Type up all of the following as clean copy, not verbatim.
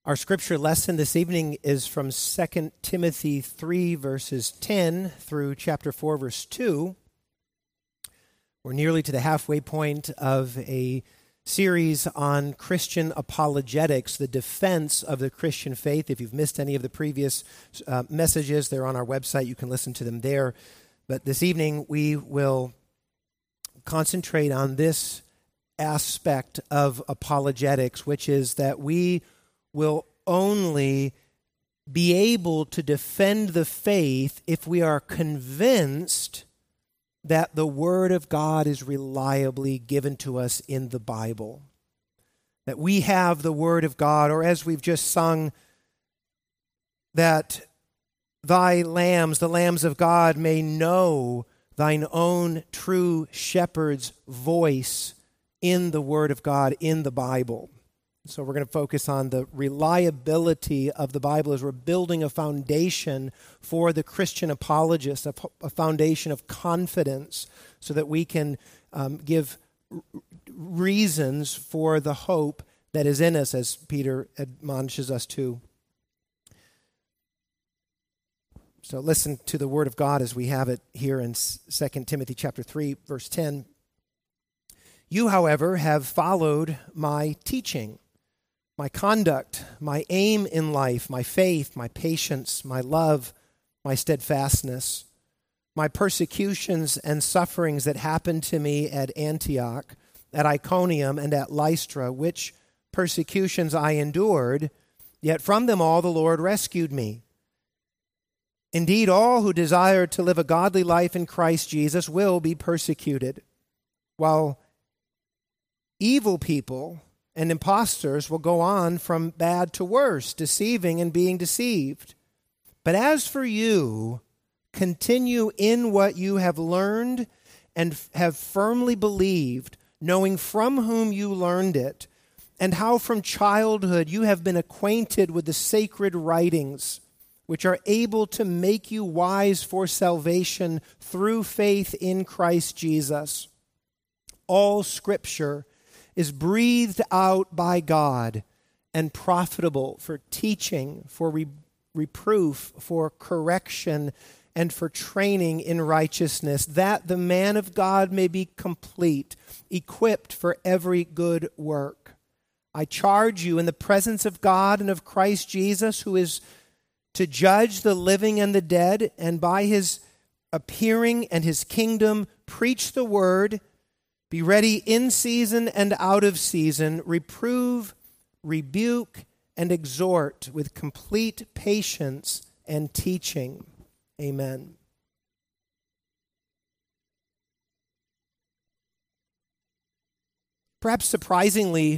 Our scripture lesson this evening is from 2 Timothy 3, verses 10 through chapter 4, verse 2. We're nearly to the halfway point of a series on Christian apologetics, the defense of the Christian faith. If you've missed any of the previous messages, they're on our website. You can listen to them there. But this evening, we will concentrate on this aspect of apologetics, which is that we will only be able to defend the faith if we are convinced that the Word of God is reliably given to us in the Bible. That we have the Word of God, or as we've just sung, that thy lambs, the lambs of God, may know thine own true shepherd's voice in the Word of God, in the Bible. So we're going to focus on the reliability of the Bible as we're building a foundation for the Christian apologist, a foundation of confidence, so that we can give reasons for the hope that is in us, as Peter admonishes us to. So listen to the Word of God as we have it here in 2 Timothy chapter 3, verse 10. You, however, have followed my teaching, my conduct, my aim in life, my faith, my patience, my love, my steadfastness, my persecutions and sufferings that happened to me at Antioch, at Iconium, and at Lystra, which persecutions I endured, yet from them all the Lord rescued me. Indeed, all who desire to live a godly life in Christ Jesus will be persecuted, while evil people and impostors will go on from bad to worse, deceiving and being deceived. But as for you, continue in what you have learned and have firmly believed, knowing from whom you learned it, and how from childhood you have been acquainted with the sacred writings, which are able to make you wise for salvation through faith in Christ Jesus. All Scripture is breathed out by God and profitable for teaching, for reproof, for correction, and for training in righteousness, that the man of God may be complete, equipped for every good work. I charge you in the presence of God and of Christ Jesus, who is to judge the living and the dead, and by his appearing and his kingdom, preach the word. Be ready in season and out of season, reprove, rebuke, and exhort with complete patience and teaching. Amen. Perhaps surprisingly,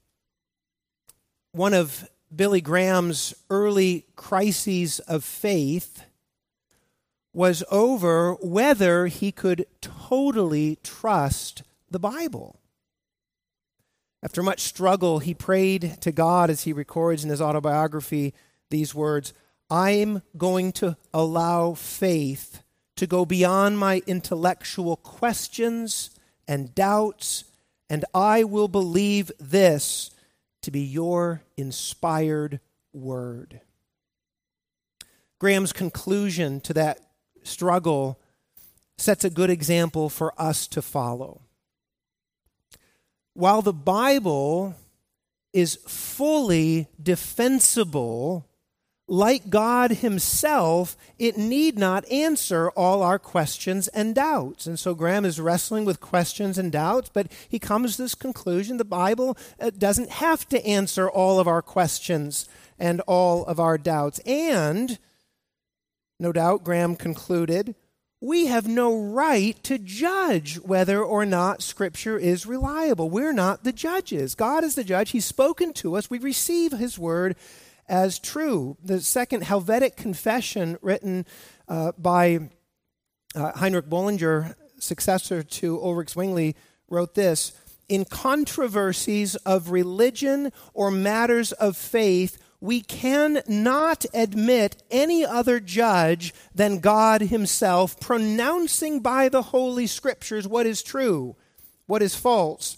one of Billy Graham's early crises of faith was over whether he could totally trust the Bible. After much struggle, he prayed to God, as he records in his autobiography, these words, I'm going to allow faith to go beyond my intellectual questions and doubts, and I will believe this to be your inspired word. Graham's conclusion to that struggle sets a good example for us to follow. While the Bible is fully defensible, like God himself, it need not answer all our questions and doubts. And so Graham is wrestling with questions and doubts, but he comes to this conclusion: the Bible doesn't have to answer all of our questions and all of our doubts. And, no doubt, Graham concluded, we have no right to judge whether or not Scripture is reliable. We're not the judges. God is the judge. He's spoken to us. We receive his word as true. The second Helvetic Confession, written by Heinrich Bullinger, successor to Ulrich Zwingli, wrote this: in controversies of religion or matters of faith, we cannot admit any other judge than God himself, pronouncing by the Holy Scriptures what is true, what is false,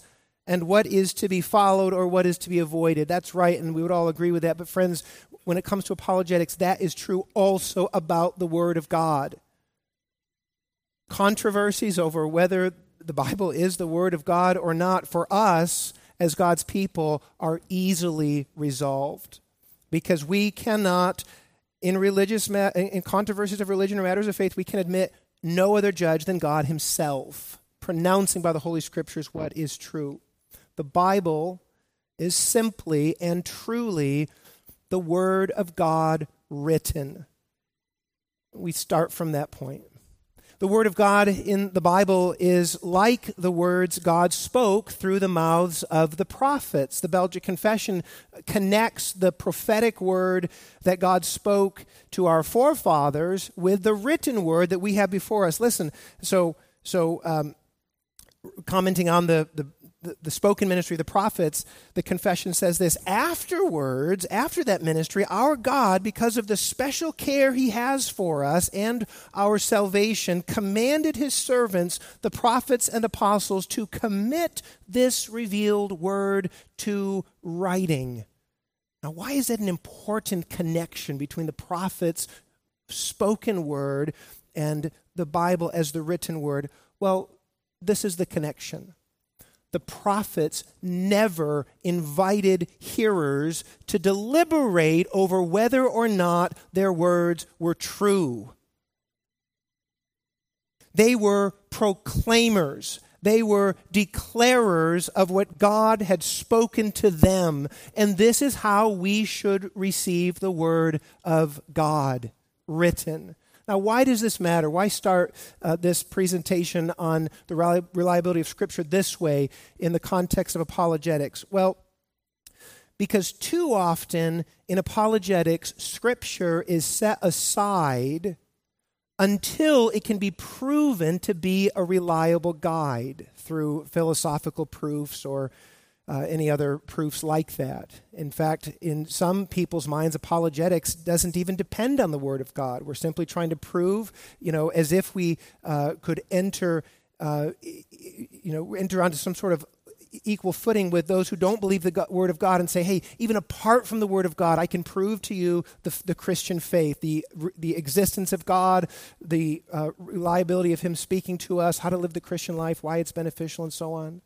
and what is to be followed or what is to be avoided. That's right, and we would all agree with that. But friends, when it comes to apologetics, that is true also about the Word of God. Controversies over whether the Bible is the Word of God or not, for us as God's people, are easily resolved. Because we cannot, in controversies of religion or matters of faith, we can admit no other judge than God himself, pronouncing by the Holy Scriptures what is true. The Bible is simply and truly the Word of God written. We start from that point. The Word of God in the Bible is like the words God spoke through the mouths of the prophets. The Belgic Confession connects the prophetic word that God spoke to our forefathers with the written word that we have before us. Listen, so commenting on the spoken ministry of the prophets, the confession says this: afterwards, after that ministry, our God, because of the special care he has for us and our salvation, commanded his servants, the prophets and apostles, to commit this revealed word to writing. Now, why is that an important connection between the prophets' spoken word and the Bible as the written word? Well, this is the connection. The prophets never invited hearers to deliberate over whether or not their words were true. They were proclaimers. They were declarers of what God had spoken to them. And this is how we should receive the word of God written. Now, why does this matter? Why start this presentation on the reliability of Scripture this way in the context of apologetics? Well, because too often in apologetics, Scripture is set aside until it can be proven to be a reliable guide through philosophical proofs or any other proofs like that. In fact, in some people's minds, apologetics doesn't even depend on the Word of God. We're simply trying to prove, as if we could enter onto some sort of equal footing with those who don't believe the Word of God and say, hey, even apart from the Word of God, I can prove to you the Christian faith, the existence of God, the reliability of Him speaking to us, how to live the Christian life, why it's beneficial, and so on.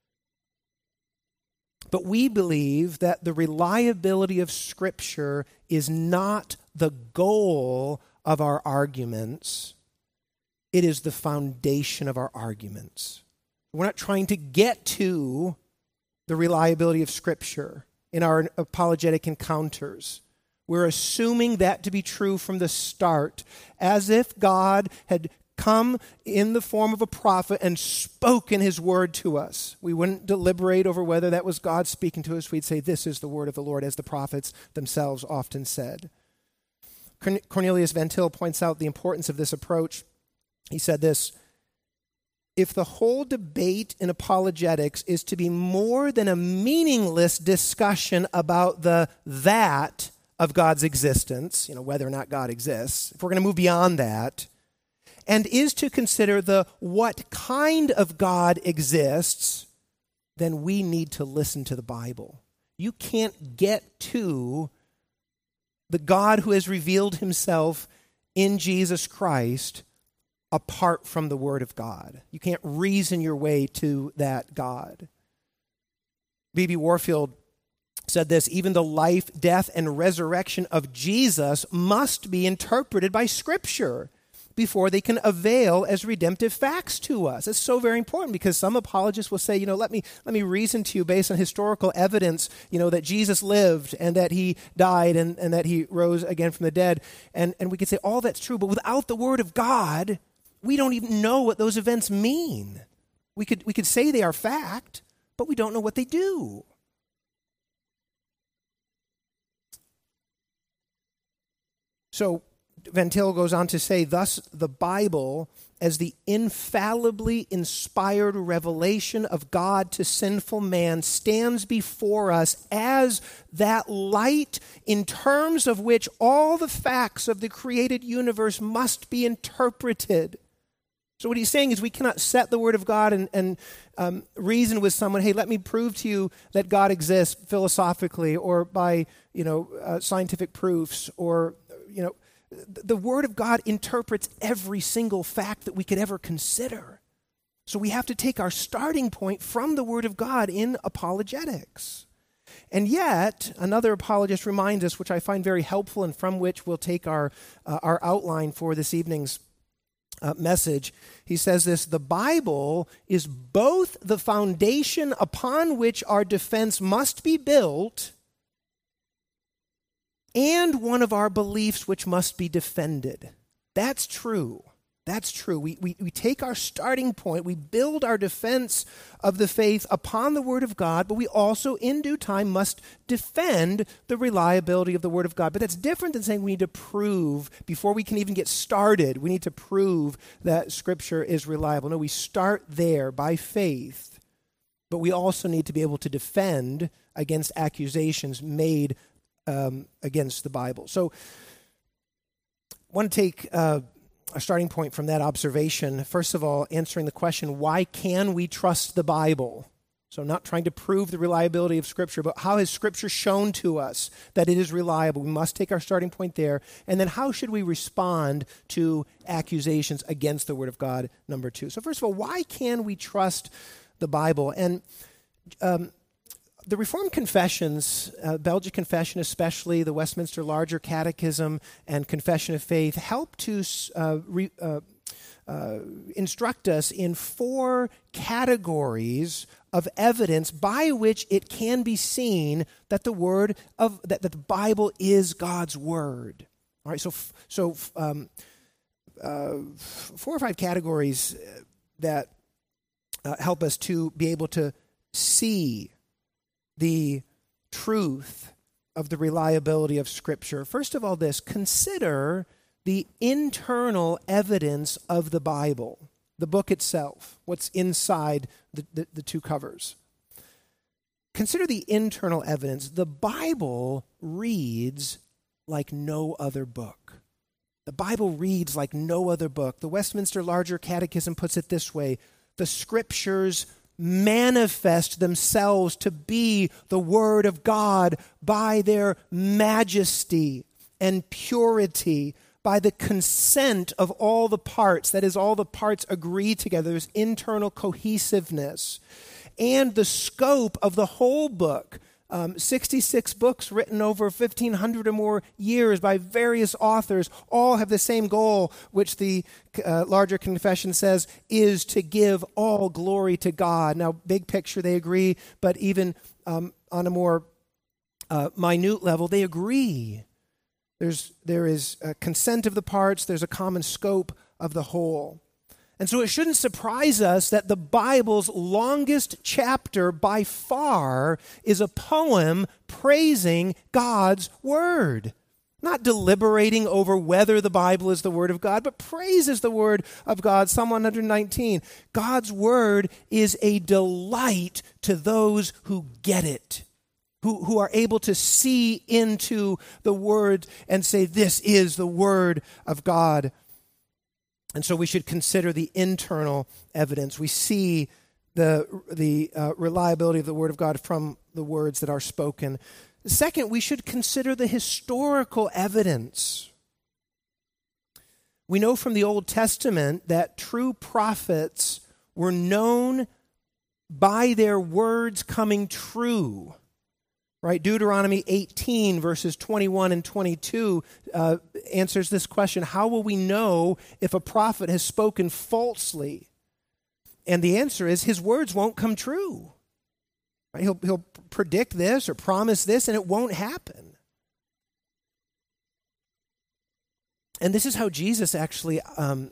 But we believe that the reliability of Scripture is not the goal of our arguments. It is the foundation of our arguments. We're not trying to get to the reliability of Scripture in our apologetic encounters. We're assuming that to be true from the start, as if God had come in the form of a prophet and spoken his word to us. We wouldn't deliberate over whether that was God speaking to us. We'd say, this is the word of the Lord, as the prophets themselves often said. Cornelius Van Til points out the importance of this approach. He said this: if the whole debate in apologetics is to be more than a meaningless discussion about the that of God's existence, whether or not God exists, if we're going to move beyond that, and is to consider the what kind of God exists, then we need to listen to the Bible. You can't get to the God who has revealed himself in Jesus Christ apart from the Word of God. You can't reason your way to that God. B.B. Warfield said this: even the life, death, and resurrection of Jesus must be interpreted by Scripture before they can avail as redemptive facts to us. It's so very important, because some apologists will say, let me reason to you based on historical evidence, that Jesus lived and that he died and that he rose again from the dead. And we could say all that's true, but without the Word of God, we don't even know what those events mean. We could say they are fact, but we don't know what they do. So Van Til goes on to say, thus the Bible, as the infallibly inspired revelation of God to sinful man, stands before us as that light in terms of which all the facts of the created universe must be interpreted. So what he's saying is we cannot set the Word of God and reason with someone, hey, let me prove to you that God exists philosophically or by, scientific proofs or, the Word of God interprets every single fact that we could ever consider. So we have to take our starting point from the Word of God in apologetics. And yet, another apologist reminds us, which I find very helpful and from which we'll take our outline for this evening's message. He says this: the Bible is both the foundation upon which our defense must be built and one of our beliefs which must be defended. That's true. That's true. We take our starting point, we build our defense of the faith upon the Word of God, but we also, in due time, must defend the reliability of the Word of God. But that's different than saying we need to prove, before we can even get started, we need to prove that Scripture is reliable. No, we start there by faith, but we also need to be able to defend against accusations made against the Bible. So I want to take a starting point from that observation. First of all, answering the question, why can we trust the Bible? So not trying to prove the reliability of Scripture, but how has Scripture shown to us that it is reliable? We must take our starting point there. And then how should we respond to accusations against the Word of God, number two? So first of all, why can we trust the Bible? And the Reformed confessions, Belgic Confession especially, the Westminster Larger Catechism, and Confession of Faith, help to instruct us in four categories of evidence by which it can be seen that that the Bible is God's Word. All right, so 4 or 5 categories that help us to be able to see the truth of the reliability of Scripture. First of all, consider the internal evidence of the Bible, the book itself, what's inside the two covers. Consider the internal evidence. The Bible reads like no other book. The Bible reads like no other book. The Westminster Larger Catechism puts it this way: the Scriptures manifest themselves to be the Word of God by their majesty and purity, by the consent of all the parts. That is, all the parts agree together. There's internal cohesiveness. And the scope of the whole book, 66 books written over 1,500 or more years by various authors, all have the same goal, which the Larger Confession says is to give all glory to God. Now, big picture, they agree, but even on a more minute level, they agree. There is a consent of the parts, there's a common scope of the whole. And so it shouldn't surprise us that the Bible's longest chapter by far is a poem praising God's Word. Not deliberating over whether the Bible is the Word of God, but praises the Word of God. Psalm 119, God's Word is a delight to those who get it, who are able to see into the Word and say, this is the Word of God. And so we should consider the internal evidence. We see the reliability of the Word of God from the words that are spoken. Second, we should consider the historical evidence. We know from the Old Testament that true prophets were known by their words coming true. Right? Deuteronomy 18, verses 21 and 22 answers this question. How will we know if a prophet has spoken falsely? And the answer is his words won't come true. Right? He'll predict this or promise this, and it won't happen. And this is how Jesus actually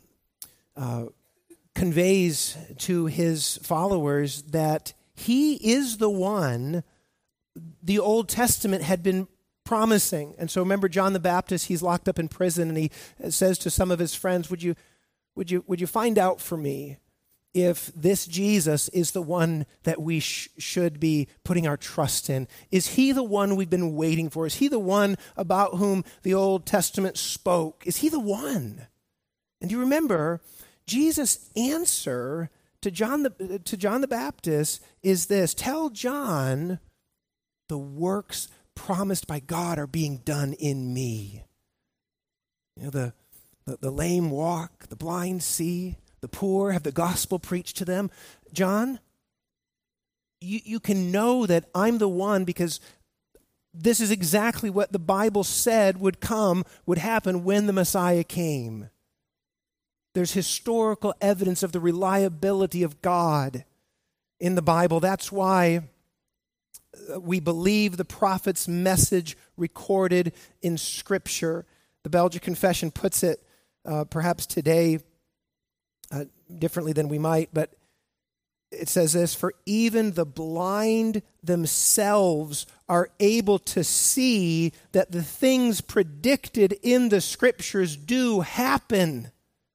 conveys to his followers that he is the one the Old Testament had been promising. And so remember John the Baptist, he's locked up in prison, and he says to some of his friends, would you find out for me if this Jesus is the one that we should be putting our trust in? Is he the one we've been waiting for? Is he the one about whom the Old Testament spoke? Is he the one? And you remember, Jesus' answer to John the Baptist is this: tell John the works promised by God are being done in me. You know, the lame walk, the blind see, the poor have the gospel preached to them. John, you can know that I'm the one because this is exactly what the Bible said would happen when the Messiah came. There's historical evidence of the reliability of God in the Bible. That's why we believe the prophet's message recorded in Scripture. The Belgian Confession puts it perhaps today differently than we might, but it says this: for even the blind themselves are able to see that the things predicted in the Scriptures do happen.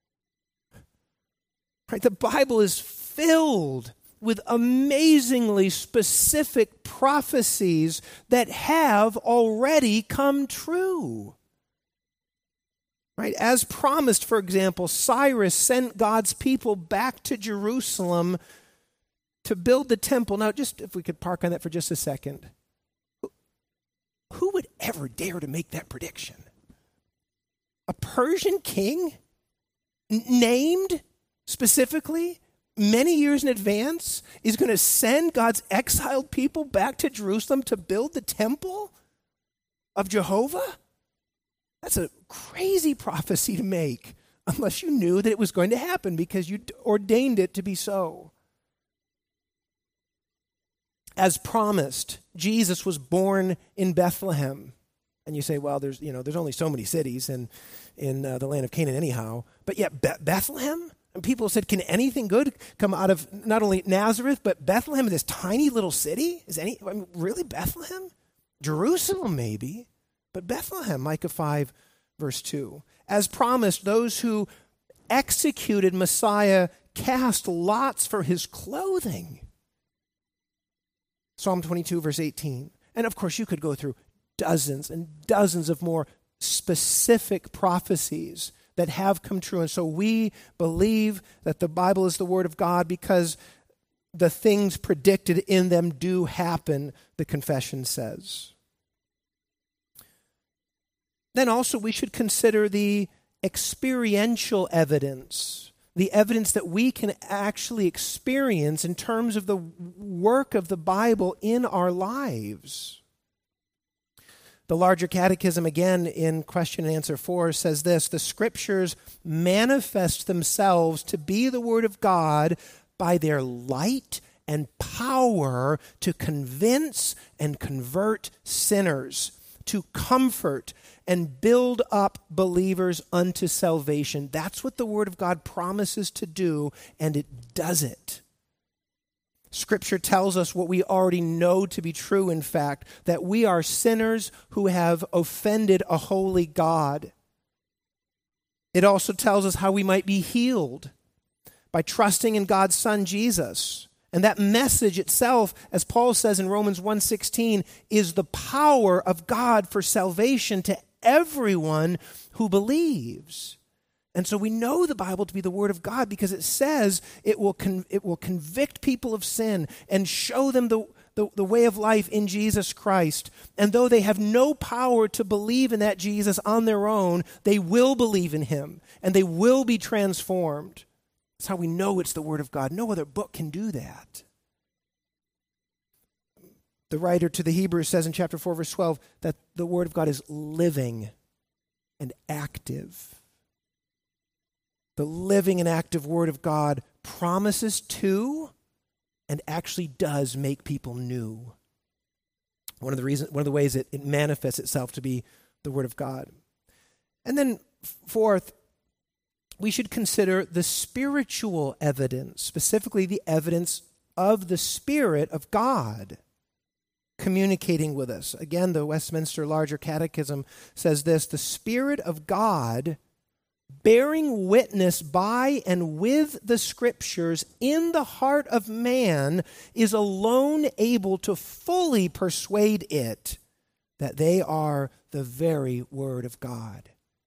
Right? The Bible is filled with amazingly specific prophecies that have already come true. Right? As promised, for example, Cyrus sent God's people back to Jerusalem to build the temple. Now, just if we could park on that for just a second. Who would ever dare to make that prediction? A Persian king named specifically many years in advance is going to send God's exiled people back to Jerusalem to build the temple of Jehovah? That's a crazy prophecy to make unless you knew that it was going to happen because you ordained it to be so. As promised, Jesus was born in Bethlehem. And you say, well, there's only so many cities in the land of Canaan anyhow. But yet Bethlehem? And people said, can anything good come out of not only Nazareth, but Bethlehem, this tiny little city? Really Bethlehem? Jerusalem maybe, but Bethlehem, Micah 5, verse 2. As promised, those who executed Messiah cast lots for his clothing. Psalm 22, verse 18. And of course, you could go through dozens and dozens of more specific prophecies that have come true. And so we believe that the Bible is the Word of God because the things predicted in them do happen, the confession says. Then also we should consider the experiential evidence, the evidence that we can actually experience in terms of the work of the Bible in our lives. The larger catechism, again, in question and answer 4, says this: the Scriptures manifest themselves to be the Word of God by their light and power to convince and convert sinners, to comfort and build up believers unto salvation. That's what the Word of God promises to do, and it does it. Scripture tells us what we already know to be true, in fact, that we are sinners who have offended a holy God. It also tells us how we might be healed by trusting in God's Son, Jesus. And that message itself, as Paul says in Romans 1:16, is the power of God for salvation to everyone who believes. And so we know the Bible to be the Word of God because it says it will convict people of sin and show them the way of life in Jesus Christ. And though they have no power to believe in that Jesus on their own, they will believe in him and they will be transformed. That's how we know it's the Word of God. No other book can do that. The writer to the Hebrews says in chapter 4, verse 12, that the Word of God is living and active. The living and active Word of God promises to and actually does make people new. One of the ways it manifests itself to be the Word of God. And then fourth, we should consider the spiritual evidence, specifically the evidence of the Spirit of God communicating with us. Again, the Westminster Larger Catechism says this: the Spirit of God bearing witness by and with the Scriptures in the heart of man is alone able to fully persuade it that they are the very Word of God.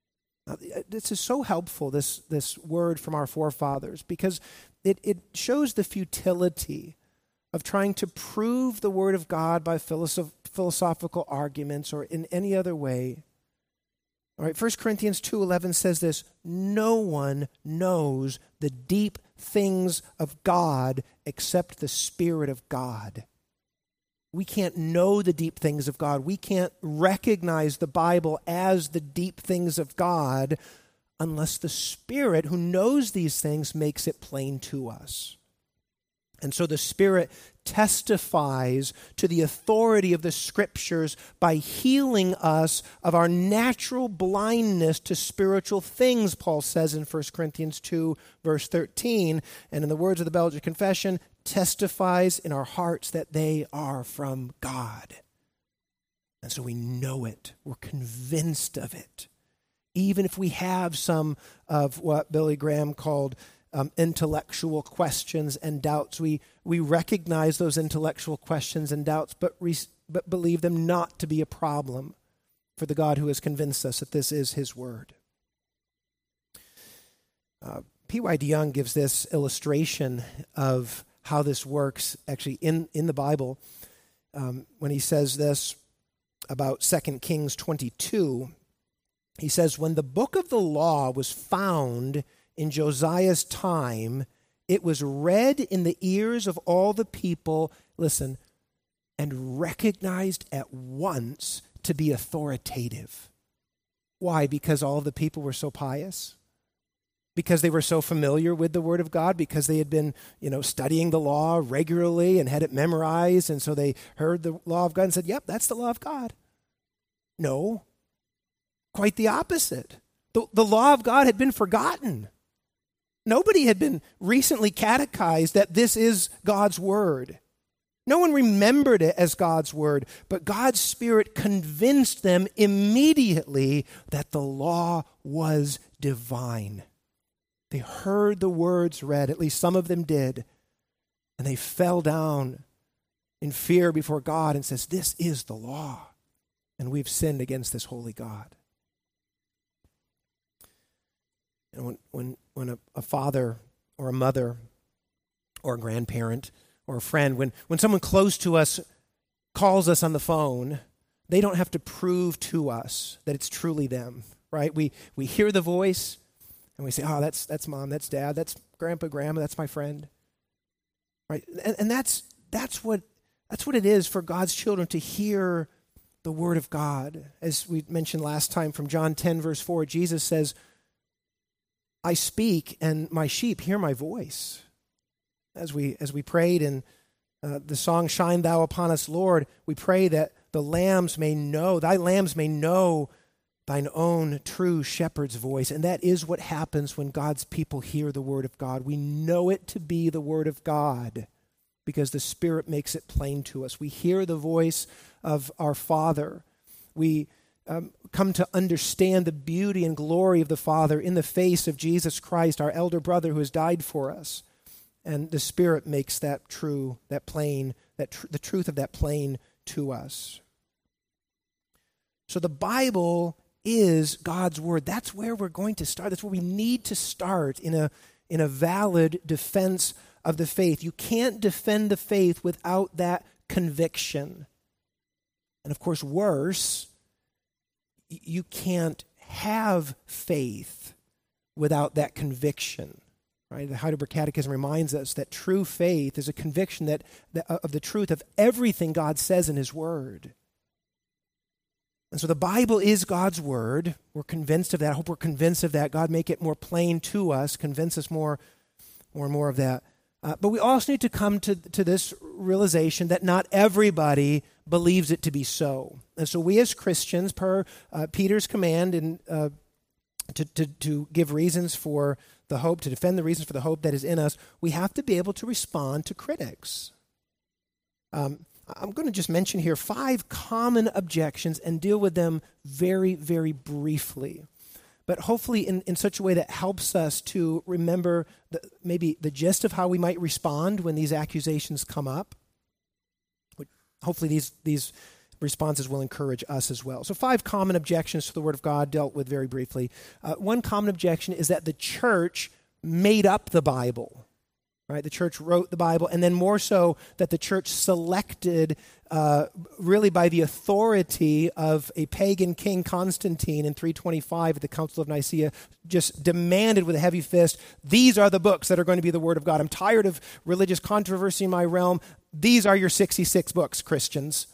This is so helpful, this word from our forefathers, because it shows the futility of trying to prove the Word of God by philosophical arguments or in any other way. All right, 1 Corinthians 2:11 says this, no one knows the deep things of God except the Spirit of God. We can't know the deep things of God. We can't recognize the Bible as the deep things of God unless the Spirit who knows these things makes it plain to us. And so the Spirit testifies to the authority of the Scriptures by healing us of our natural blindness to spiritual things, Paul says in 1 Corinthians 2, verse 13. And in the words of the Belgian Confession, testifies in our hearts that they are from God. And so we know it. We're convinced of it. Even if we have some of what Billy Graham called intellectual questions and doubts, we recognize those intellectual questions and doubts, but believe them not to be a problem for the God who has convinced us that this is His Word. P.Y. DeYoung gives this illustration of how this works actually in the Bible when he says this about 2 Kings 22. He says, when the book of the law was found in Josiah's time, it was read in the ears of all the people, listen, and recognized at once to be authoritative. Why? Because all the people were so pious? Because they were so familiar with the Word of God? Because they had been, studying the law regularly and had it memorized, and so they heard the law of God and said, yep, that's the law of God. No, quite the opposite. The law of God had been forgotten. Nobody had been recently catechized that this is God's Word. No one remembered it as God's Word, but God's Spirit convinced them immediately that the law was divine. They heard the words read, at least some of them did, and they fell down in fear before God and says, this is the law, and we've sinned against this holy God. And when a father or a mother or a grandparent or a friend, when someone close to us calls us on the phone, they don't have to prove to us that it's truly them, right? We hear the voice and we say, oh, that's mom, that's dad, that's grandpa, grandma, that's my friend, right? And that's what it is for God's children to hear the Word of God. As we mentioned last time from John 10, verse 4, Jesus says, I speak, and my sheep hear my voice. As we prayed in the song, Shine Thou Upon Us, Lord, we pray that thy lambs may know thine own true shepherd's voice. And that is what happens when God's people hear the Word of God. We know it to be the Word of God because the Spirit makes it plain to us. We hear the voice of our Father. We come to understand the beauty and glory of the Father in the face of Jesus Christ, our elder brother who has died for us. And the Spirit makes the truth of that plain to us. So the Bible is God's Word. That's where we're going to start. That's where we need to start in a valid defense of the faith. You can't defend the faith without that conviction. And of course, worse, you can't have faith without that conviction, right? The Heidelberg Catechism reminds us that true faith is a conviction that of the truth of everything God says in His Word. And so the Bible is God's Word. We're convinced of that. I hope we're convinced of that. God, make it more plain to us, convince us more and more of that. But we also need to come to this realization that not everybody believes it to be so. And so we as Christians, per Peter's command to give reasons for the hope, to defend the reasons for the hope that is in us, we have to be able to respond to critics. I'm going to just mention here 5 common objections and deal with them very, very briefly. But hopefully in such a way that helps us to remember maybe the gist of how we might respond when these accusations come up. Hopefully these responses will encourage us as well. So 5 common objections to the Word of God dealt with very briefly. One common objection is that the church made up the Bible. Right, the church wrote the Bible, and then more so that the church selected, really by the authority of a pagan king, Constantine, in 325 at the Council of Nicaea, just demanded with a heavy fist, these are the books that are going to be the Word of God. I'm tired of religious controversy in my realm. These are your 66 books, Christians.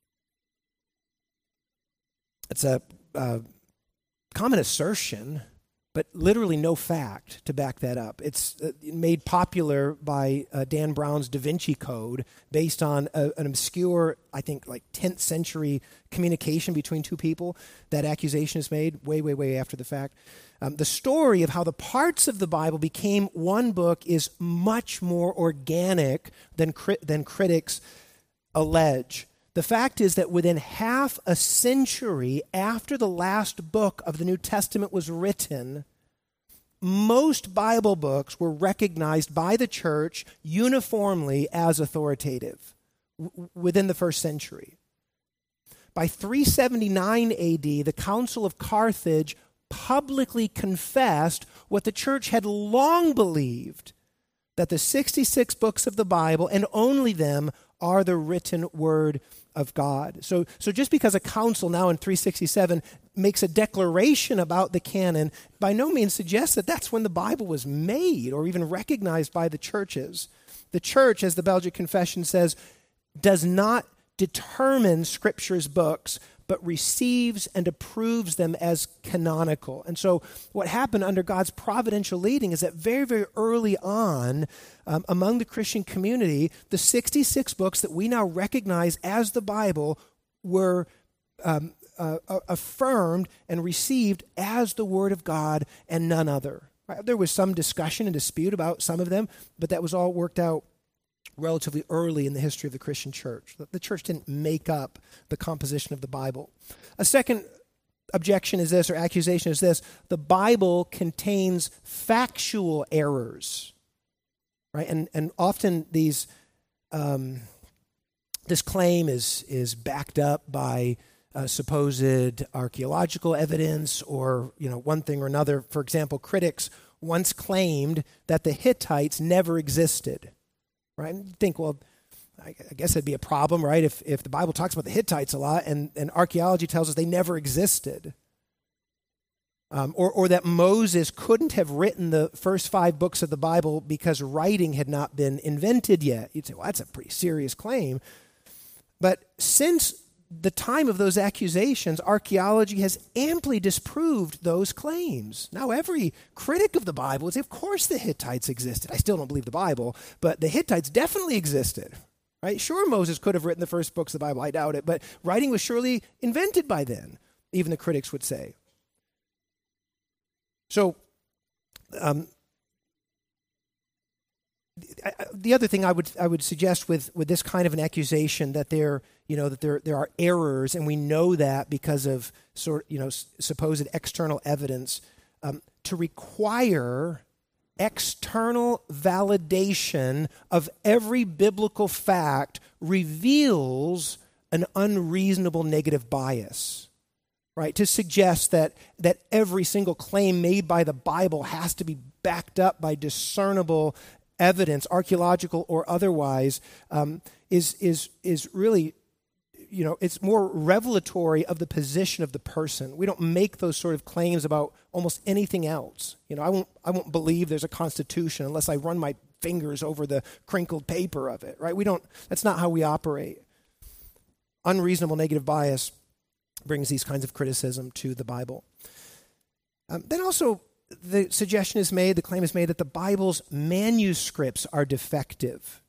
It's a common assertion, but literally no fact to back that up. It's made popular by Dan Brown's Da Vinci Code based on an obscure, I think, like 10th century communication between two people. That accusation is made way, way, way after the fact. The story of how the parts of the Bible became one book is much more organic than critics allege. The fact is that within half a century after the last book of the New Testament was written, most Bible books were recognized by the church uniformly as authoritative within the first century. By 379 AD, the Council of Carthage publicly confessed what the church had long believed, that the 66 books of the Bible, and only them, are the written word of God. So just because a council now in 367 makes a declaration about the canon, by no means suggests that that's when the Bible was made or even recognized by the churches. The church, as the Belgic Confession says, does not determine Scripture's books, but receives and approves them as canonical. And so what happened under God's providential leading is that very, very early on, among the Christian community, the 66 books that we now recognize as the Bible were affirmed and received as the Word of God and none other. Right? There was some discussion and dispute about some of them, but that was all worked out relatively early in the history of the Christian church. The church didn't make up the composition of the Bible. A second objection is this, or accusation is this: the Bible contains factual errors, right? And often this claim is backed up by supposed archaeological evidence or one thing or another. For example, critics once claimed that the Hittites never existed. Right? And you think, well, I guess it'd be a problem, right? If the Bible talks about the Hittites a lot and archaeology tells us they never existed. Or that Moses couldn't have written the first 5 books of the Bible because writing had not been invented yet. You'd say, well, that's a pretty serious claim. But since the time of those accusations, archaeology has amply disproved those claims. Now, every critic of the Bible would say, of course the Hittites existed. I still don't believe the Bible, but the Hittites definitely existed. Right? Sure, Moses could have written the first books of the Bible. I doubt it, but writing was surely invented by then, even the critics would say. So, the other thing I would suggest with this kind of an accusation that there are errors, and we know that because of supposed external evidence, to require external validation of every biblical fact reveals an unreasonable negative bias. Right, to suggest that every single claim made by the Bible has to be backed up by discernible evidence, archaeological or otherwise, is really, it's more revelatory of the position of the person. We don't make those sort of claims about almost anything else. I won't believe there's a constitution unless I run my fingers over the crinkled paper of it. Right? That's not how we operate. Unreasonable negative bias brings these kinds of criticism to the Bible. Then also, the suggestion is made, the claim is made that the Bible's manuscripts are defective.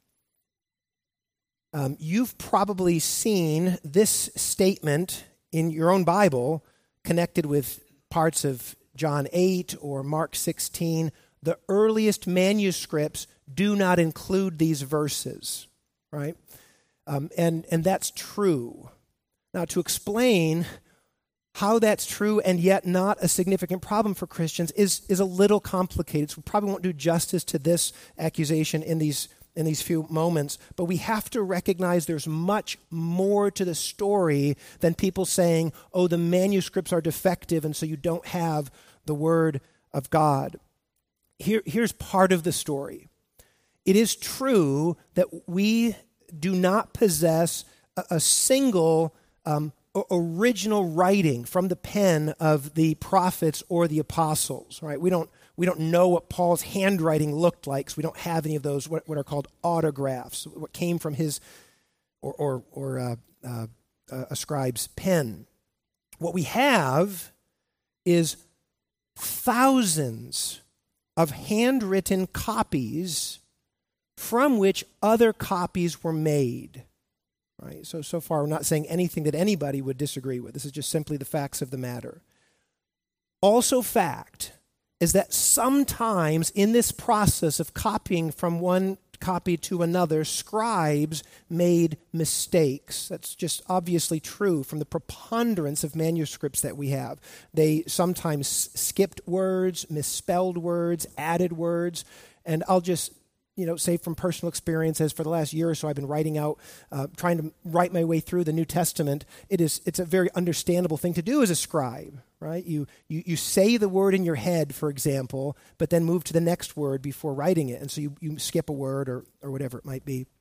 You've probably seen this statement in your own Bible connected with parts of John 8 or Mark 16. The earliest manuscripts do not include these verses, right? And that's true. Now, to explain how that's true and yet not a significant problem for Christians is a little complicated. So we probably won't do justice to this accusation in these in these few moments, but we have to recognize there's much more to the story than people saying, oh, the manuscripts are defective and so you don't have the Word of God. Here's part of the story. It is true that we do not possess a single original writing from the pen of the prophets or the apostles, right? We don't know what Paul's handwriting looked like, so we don't have any of those, what are called autographs, what came from his or a scribe's pen. What we have is thousands of handwritten copies from which other copies were made. Right? So far, we're not saying anything that anybody would disagree with. This is just simply the facts of the matter. Also fact is that sometimes in this process of copying from one copy to another, scribes made mistakes. That's just obviously true from the preponderance of manuscripts that we have. They sometimes skipped words, misspelled words, added words, and I'll just say from personal experience, as for the last year or so I've been writing out, trying to write my way through the New Testament, it's a very understandable thing to do as a scribe, right? You say the word in your head, for example, but then move to the next word before writing it, and so you skip a word or whatever it might be.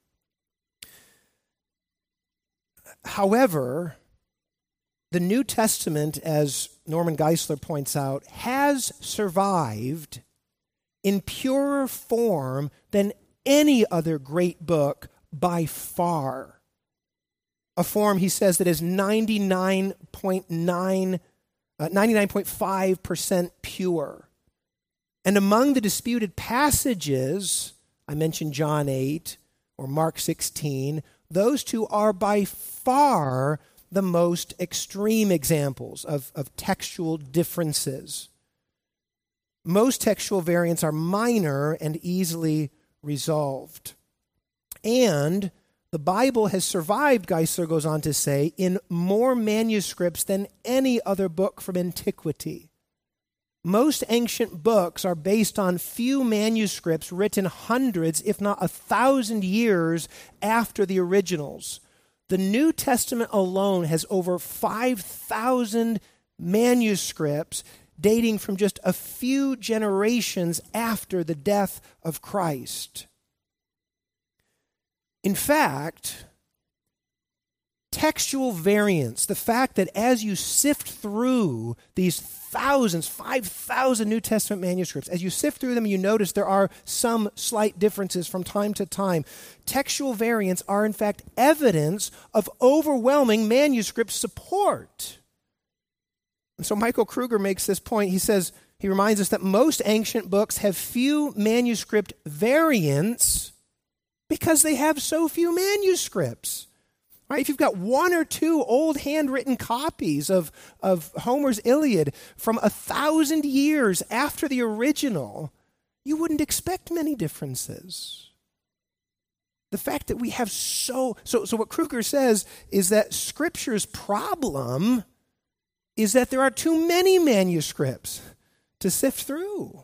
However, the New Testament, as Norman Geisler points out, has survived in purer form than any other great book by far. A form, he says, that is 99.5% pure. And among the disputed passages, I mentioned John 8 or Mark 16, those two are by far the most extreme examples of textual differences. Most textual variants are minor and easily resolved. And the Bible has survived, Geisler goes on to say, in more manuscripts than any other book from antiquity. Most ancient books are based on few manuscripts written hundreds, if not 1,000 years after the originals. The New Testament alone has over 5,000 manuscripts dating from just a few generations after the death of Christ. In fact, textual variants, the fact that as you sift through these 5,000 New Testament manuscripts, as you sift through them, you notice there are some slight differences from time to time. Textual variants are, in fact, evidence of overwhelming manuscript support. And so Michael Kruger makes this point. He reminds us that most ancient books have few manuscript variants because they have so few manuscripts. Right? If you've got one or two old handwritten copies of Homer's Iliad from 1,000 years after the original, you wouldn't expect many differences. The fact that we have so what Kruger says is that Scripture's problem is that there are too many manuscripts to sift through.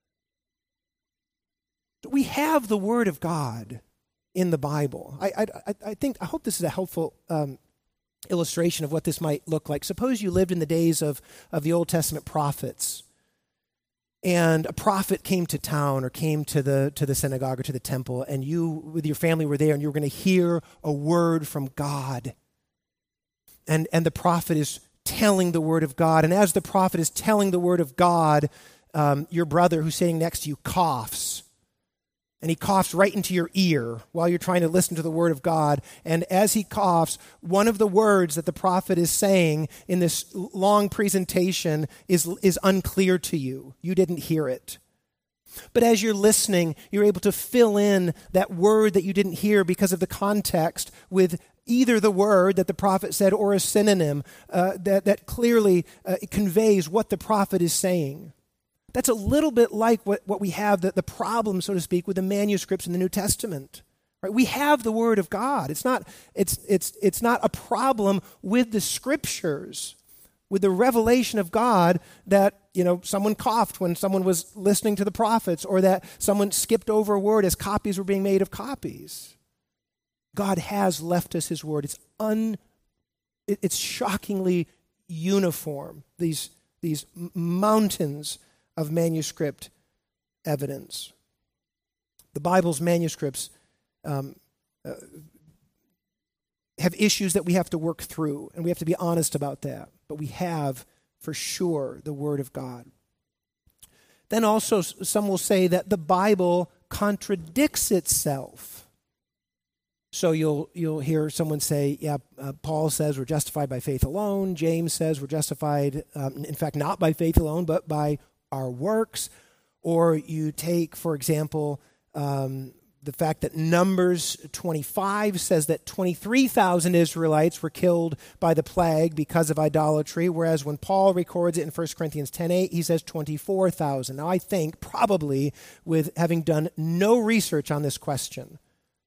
We have the Word of God in the Bible. I hope this is a helpful illustration of what this might look like. Suppose you lived in the days of the Old Testament prophets, and a prophet came to town or came to the synagogue or to the temple, and you with your family were there, and you were going to hear a word from God. And the prophet is telling the word of God. And as the prophet is telling the word of God, your brother who's sitting next to you coughs. And he coughs right into your ear while you're trying to listen to the word of God. And as he coughs, one of the words that the prophet is saying in this long presentation is unclear to you. You didn't hear it. But as you're listening, you're able to fill in that word that you didn't hear because of the context with either the word that the prophet said or a synonym that clearly conveys what the prophet is saying. That's a little bit like what we have, the problem, so to speak, with the manuscripts in the New Testament. Right? We have the Word of God. It's not a problem with the Scriptures, with the revelation of God that someone coughed when someone was listening to the prophets, or that someone skipped over a word as copies were being made of copies. God has left us his word. It's shockingly uniform, these mountains of manuscript evidence. The Bible's manuscripts have issues that we have to work through, and we have to be honest about that. But we have, for sure, the Word of God. Then also, some will say that the Bible contradicts itself. So you'll hear someone say, Paul says we're justified by faith alone. James says we're justified, in fact, not by faith alone, but by our works. Or you take, for example, the fact that Numbers 25 says that 23,000 Israelites were killed by the plague because of idolatry, whereas when Paul records it in 1 Corinthians 10:8, he says 24,000. Now, I think probably with having done no research on this question,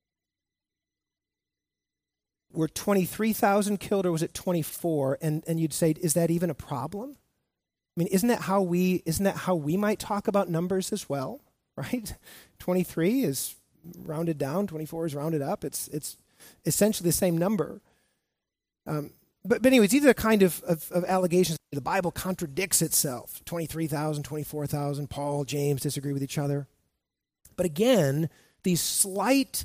were 23,000 killed or was it 24? And you'd say, is that even a problem? I mean, isn't that how we might talk about numbers as well, right? 23 is rounded down, 24 is rounded up. It's essentially the same number. But anyways, these are the kind of allegations. The Bible contradicts itself. 23,000, 24,000, Paul, James disagree with each other. But again, these slight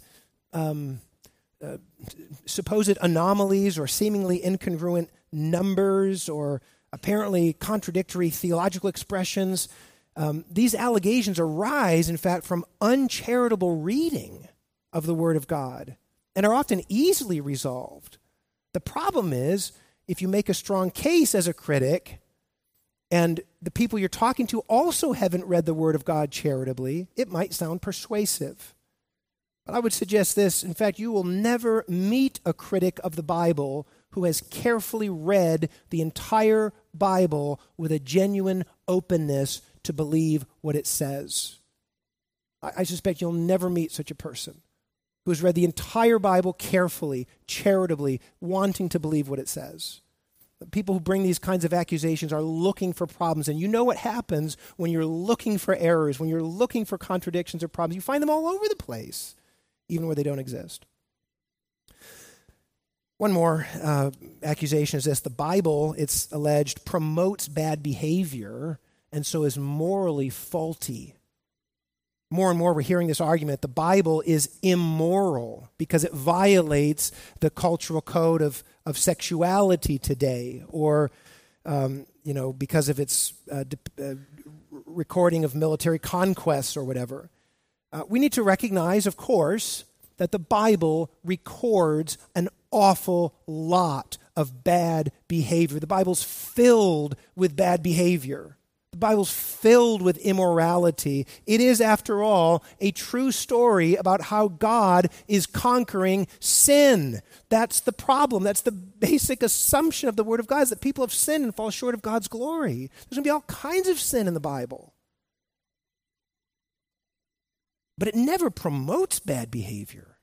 supposed anomalies or seemingly incongruent numbers or apparently contradictory theological expressions, these allegations arise, in fact, from uncharitable reading of the Word of God and are often easily resolved. The problem is, if you make a strong case as a critic and the people you're talking to also haven't read the Word of God charitably, it might sound persuasive. But I would suggest this. In fact, you will never meet a critic of the Bible who has carefully read the entire Bible with a genuine openness to believe what it says. I suspect you'll never meet such a person who has read the entire Bible carefully, charitably, wanting to believe what it says. The people who bring these kinds of accusations are looking for problems, and you know what happens when you're looking for errors, when you're looking for contradictions or problems. You find them all over the place, even where they don't exist. One more accusation is this. The Bible, it's alleged, promotes bad behavior and so is morally faulty. More and more we're hearing this argument. The Bible is immoral because it violates the cultural code of sexuality today, or because of its recording of military conquests or whatever. We need to recognize, of course, that the Bible records an awful lot of bad behavior. The Bible's filled with bad behavior. The Bible's filled with immorality. It is, after all, a true story about how God is conquering sin. That's the problem. That's the basic assumption of the Word of God, is that people have sinned and fall short of God's glory. There's going to be all kinds of sin in the Bible. But it never promotes bad behavior.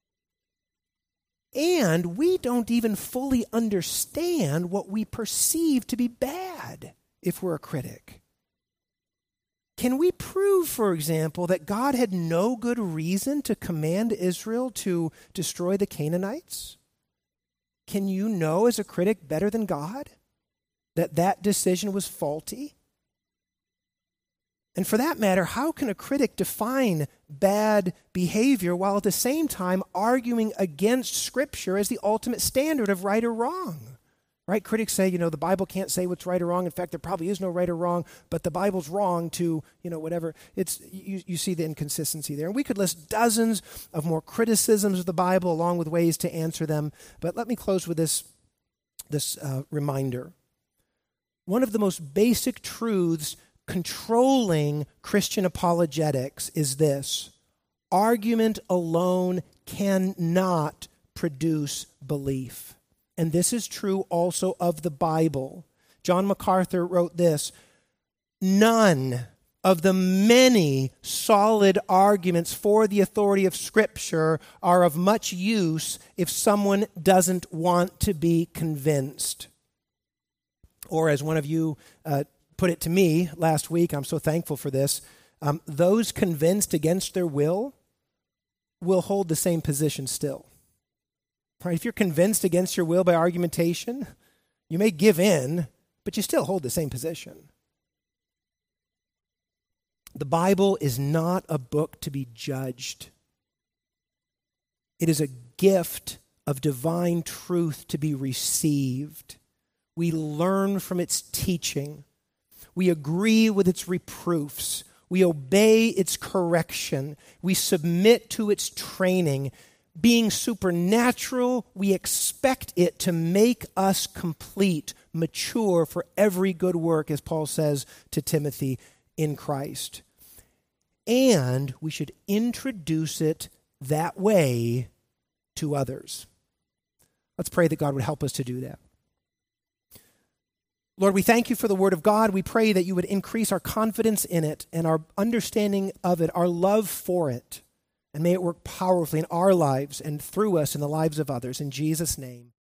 And we don't even fully understand what we perceive to be bad if we're a critic. Can we prove, for example, that God had no good reason to command Israel to destroy the Canaanites? Can you know as a critic better than God that decision was faulty? And for that matter, how can a critic define bad behavior while at the same time arguing against Scripture as the ultimate standard of right or wrong? Right? Critics say, the Bible can't say what's right or wrong. In fact, there probably is no right or wrong, but the Bible's wrong to, whatever. You see the inconsistency there. And we could list dozens of more criticisms of the Bible along with ways to answer them. But let me close with this reminder. One of the most basic truths controlling Christian apologetics is this: argument alone cannot produce belief. And this is true also of the Bible. John MacArthur wrote this: none of the many solid arguments for the authority of Scripture are of much use if someone doesn't want to be convinced. Or as one of you put it to me last week, I'm so thankful for this, those convinced against their will hold the same position still. Right? If you're convinced against your will by argumentation, you may give in, but you still hold the same position. The Bible is not a book to be judged. It is a gift of divine truth to be received. We learn from its teaching. We agree with its reproofs. We obey its correction. We submit to its training. Being supernatural, we expect it to make us complete, mature for every good work, as Paul says to Timothy, in Christ. And we should introduce it that way to others. Let's pray that God would help us to do that. Lord, we thank you for the Word of God. We pray that you would increase our confidence in it and our understanding of it, our love for it. And may it work powerfully in our lives and through us in the lives of others. In Jesus' name.